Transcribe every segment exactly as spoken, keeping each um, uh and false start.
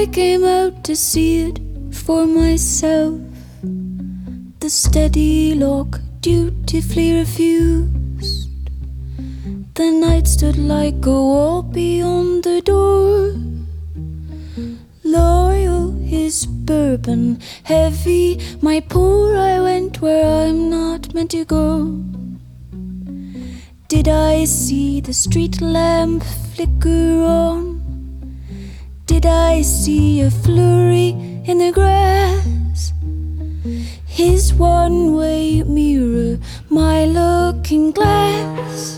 I came out to see it for myself. The steady lock dutifully refused. The night stood like a wall beyond the door. Loyal, his bourbon heavy, my poor, I went where I'm not meant to go. Did I see the street lamp flicker on? Did I see a flurry in the grass? His one-way mirror, my looking glass.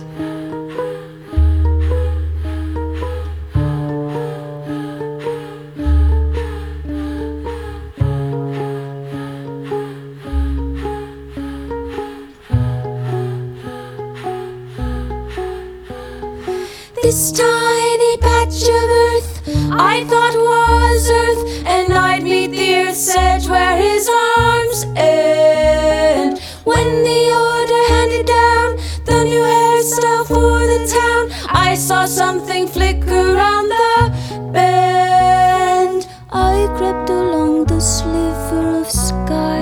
This tiny patch of earth I thought was earth, and I'd meet the earth's edge where his arms end. When the order handed down the new hairstyle for the town, I saw something flicker round the bend. I crept along the sliver of sky,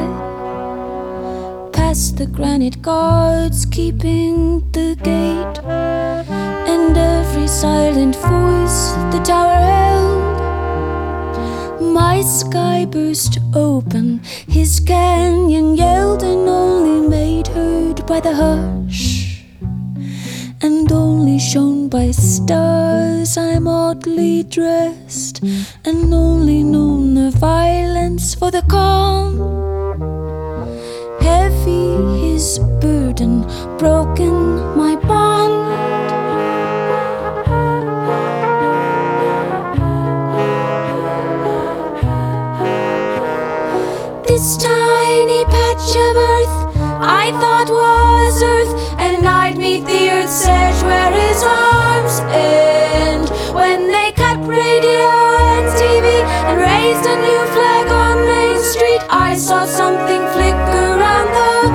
past the granite guards keeping the gate, and every silent voice the tower held. My sky burst open, his canyon yelled, and only made heard by the hush, and only shown by stars. I'm oddly dressed, and only known the violence for the calm. Heavy his burden, broken my bond. This tiny patch of earth I thought was earth, and I'd meet the earth's edge where his arms end. When they cut radio and T V and raised a new flag on Main Street, I saw something flicker around the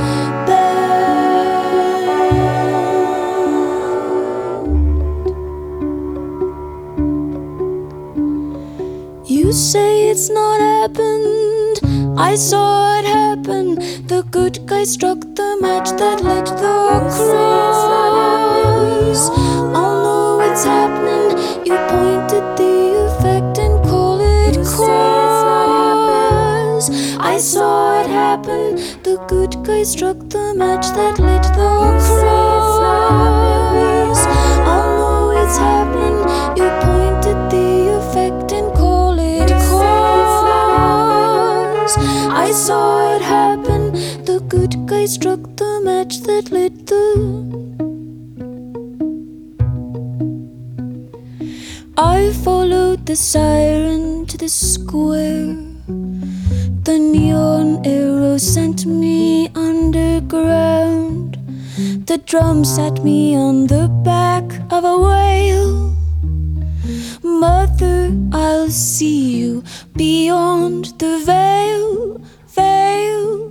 bend. You say it's not happened, I saw it happen. The good guy struck the match that lit the cross. I'll know it's happening. You pointed the effect and call it cause. I saw it happen. The good guy struck the match that lit the cross. I'll know it's happening. You pointed the effect and call it cause. I saw it happen. The good guy struck the match that lit the. I followed the siren to the square. The neon arrow sent me underground. The drum set me on the back of a whale. Mother, I'll see you beyond the veil, veil.